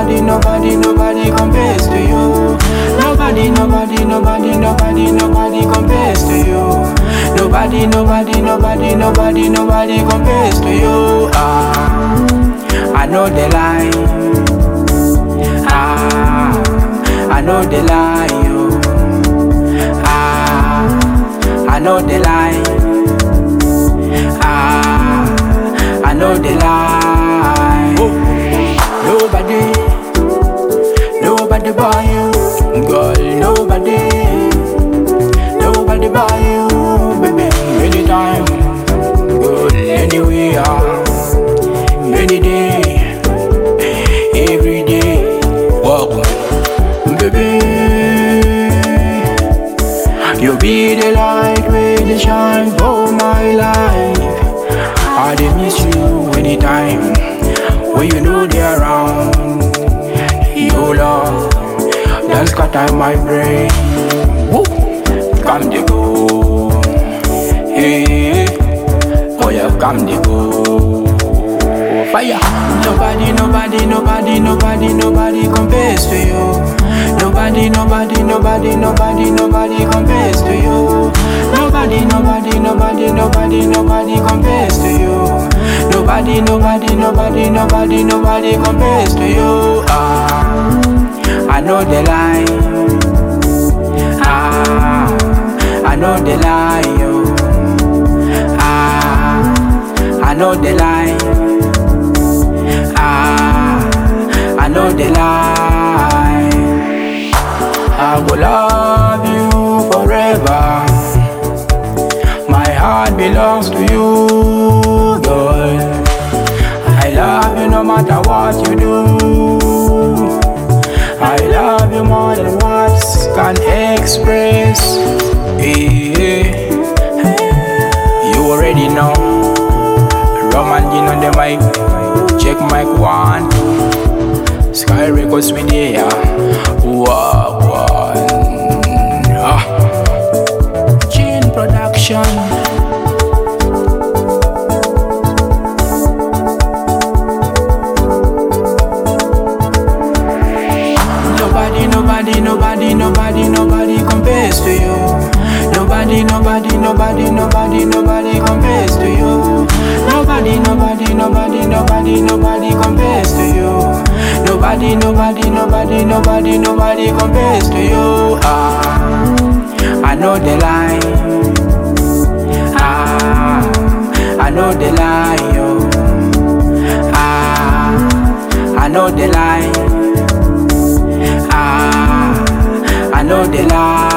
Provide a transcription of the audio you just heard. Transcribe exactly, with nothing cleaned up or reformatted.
nobody, nobody, nobody compares to you. Nobody, nobody, nobody, nobody, nobody compares to you. Nobody, nobody, nobody, nobody, nobody compares to you. Ah, I know the lie. Ah, I know the lie. You. Ah, I know the lie. Ah, I know the lie. Oh. Nobody, nobody but you, girl. Nobody, nobody but you, baby. Anytime, girl. Anywhere, any day, every day. Welcome, baby. You be the light with the shine for my life. I dey miss you anytime when you know they're around. Your love done scatter my brain. Woo. Come to go, hey, oh yeah, come to go. Fire. Nobody, nobody, nobody, nobody, nobody compares to you. Nobody, nobody, nobody, nobody, nobody compares to you. Nobody, nobody, nobody, nobody, nobody compares to you. Nobody, nobody, nobody, nobody, nobody compares to you. Ah, I know the lie. Ah, I know the lie. Yo. Ah, I know the lie. Ah, I know the lie. I will love you forever. My heart belongs to you, girl. I love you no matter what you do. I love you more than words can express. Hey, you already know. Roman Gin on the mic. Check mic one. Sky Records with you. Wow, wow. Ah. Gin Production. Nobody, nobody, nobody, nobody, nobody compares to you. Nobody, nobody, nobody, nobody, nobody compares to you. Nobody, nobody, nobody, nobody, nobody compares to you. Nobody, nobody, nobody, nobody, nobody compares to you. Ah, I know the lie. Ah, I know the lie. Yo. Ah, I know the lie. Ah, I know the lie.